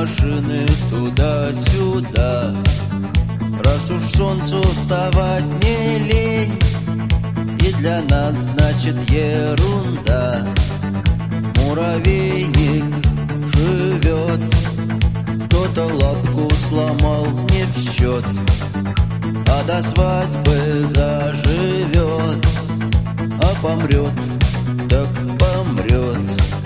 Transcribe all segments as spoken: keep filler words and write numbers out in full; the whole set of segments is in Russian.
машины туда-сюда. Раз уж солнцу вставать не лень, и для нас значит ерунда. Муравейник живет, кто-то лапку сломал не в счет, а до свадьбы заживет, а помрет, так помрет.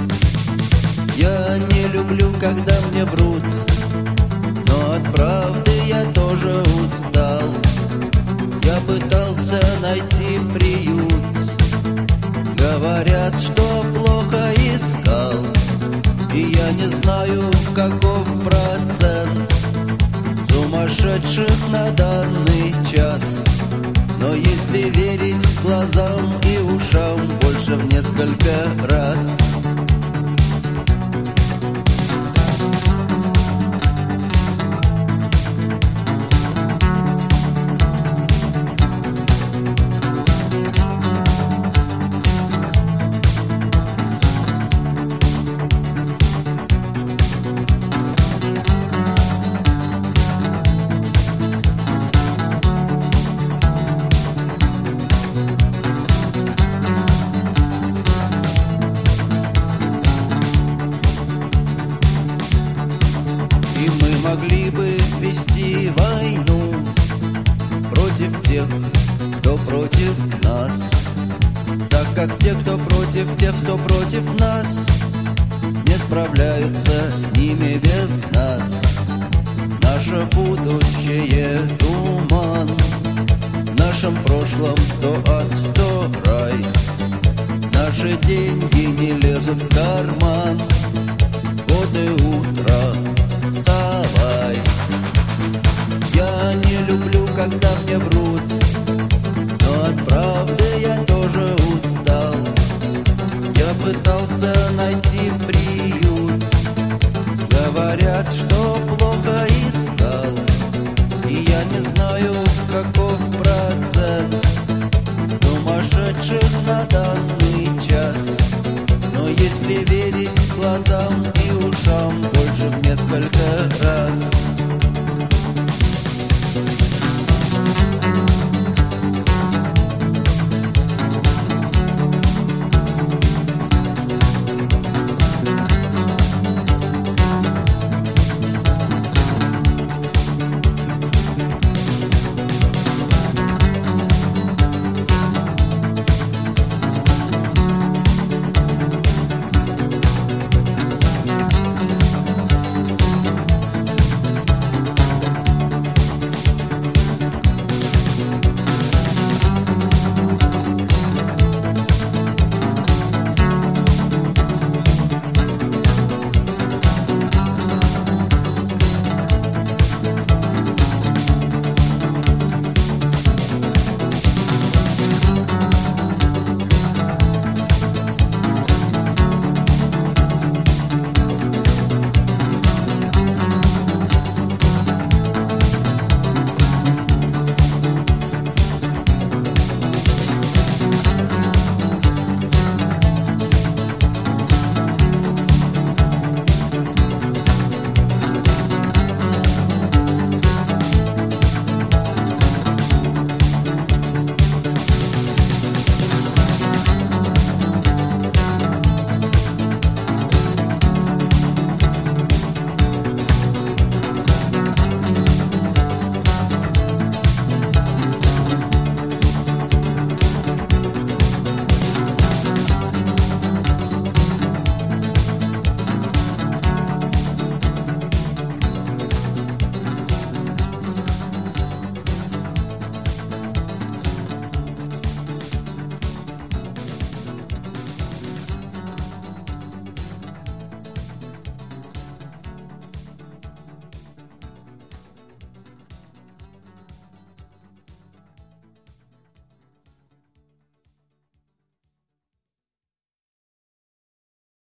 Я не люблю, когда мне врут, но от правды я тоже устал. Я пытался найти приют, говорят, что плохо искал, и я не знаю, каков процент сумасшедших на данный час. Но если верить глазам и ушам, больше в несколько раз. Могли бы вести войну против тех, кто против нас, так как те, кто против тех, кто против нас, не справляются с ними без нас. Наше будущее — туман, в нашем прошлом то ад, то рай. Наши деньги не лезут в карман, вот и утро, вставай. Я не люблю, когда мне врут, но от правды я тоже устал. Я пытался найти приют, говорят, что плохо искал, и я не знаю, каков процент сумасшедших на данный час. Но если верить глазам